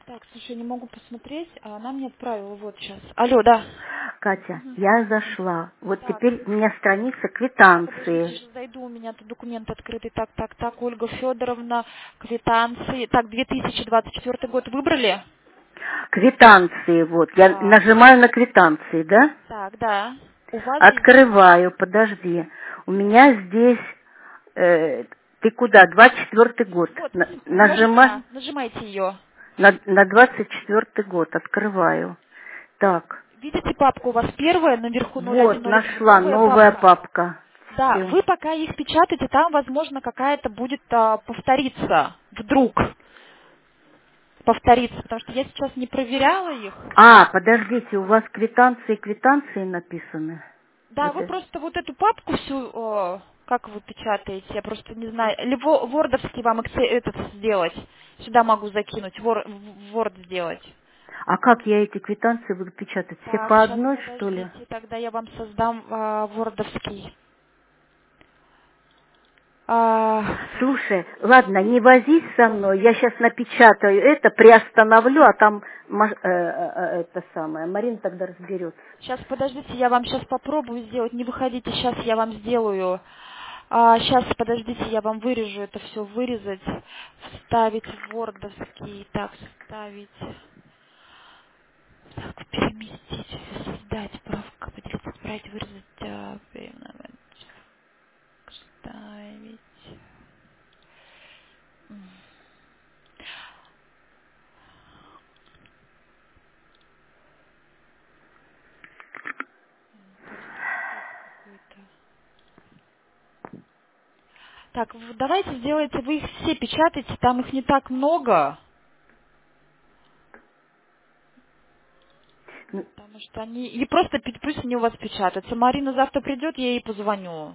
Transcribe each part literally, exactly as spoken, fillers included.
Так, слушай, не могу посмотреть, а она мне отправила вот сейчас. Алло, да. Катя, Мгм. я зашла. Вот Так, теперь у меня страница подождите, квитанции. сейчас зайду, у меня тут документ открытый. Так, так, так, Ольга Федоровна, квитанции. Так, две тысячи двадцать четвёртый год выбрали? Квитанции, вот. Я Так, нажимаю на квитанции, да? так, да. У вас здесь... Открываю, подожди. У меня здесь... э, ты куда? Двадцать четвертый год. Вот, На- можете, нажимай да, нажимайте ее. на, на двадцать четвертый год. Открываю. Так. Видите папку у вас первая, наверху ноль один Вот, ноль один, нашла новая новая папка? папка. Да, Все. вы пока их печатаете, там, возможно, какая-то будет а, повториться. Вдруг повториться, потому что я сейчас не проверяла их. А, подождите, у вас квитанции, квитанции написаны? Да, Вот вы это. просто вот эту папку всю, о, как вы печатаете, я просто не знаю, или во- вордовский вам эксе- этот сделать, сюда могу закинуть, вор, в Word сделать. А как я эти квитанции буду печатать? Все Так, по сейчас одной, что ли? подождите, тогда я вам создам а, вордовский. А, Слушай, ладно, не возись со мной, я сейчас напечатаю это, приостановлю, а там маш- э, э, э, это самое, Марина тогда разберется. сейчас подождите, я вам сейчас попробую сделать, не выходите, сейчас я вам сделаю. А, сейчас подождите, я вам вырежу это все, вырезать, вставить в вордовский, так, вставить. Так, переместить, создать, правка, поделиться, отправить, вырезать, а, переименовать, вставить. М, Порноход какой-то. Так, в- давайте сделайте, вы их все печатаете, там их не так много, Ну, потому что они, и просто пи- пусть они у вас печатаются. Марина завтра придет, я ей позвоню.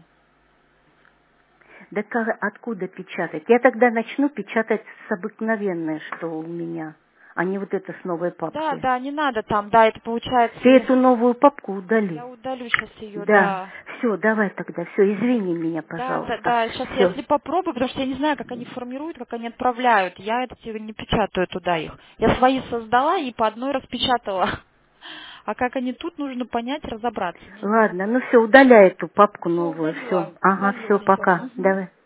да как, откуда печатать? Я тогда начну печатать с обыкновенной, что у меня, а не вот это с новой Да, папки. да, не надо там, да, это получается, Ты я, эту новую папку удали. я удалю сейчас ее, Да, да. все, давай тогда, все, извини меня, Да, да, пожалуйста. да, сейчас я Все. если попробую, потому что я не знаю, как они формируют, как они отправляют. Я это тебе не печатаю туда их. Я свои создала и по одной распечатала. А как они тут, нужно понять, разобраться. Не знаю. Ладно, ну все, удаляй эту папку Все, новую, все. удалила, Ага, удалила все, все. пока. Давай.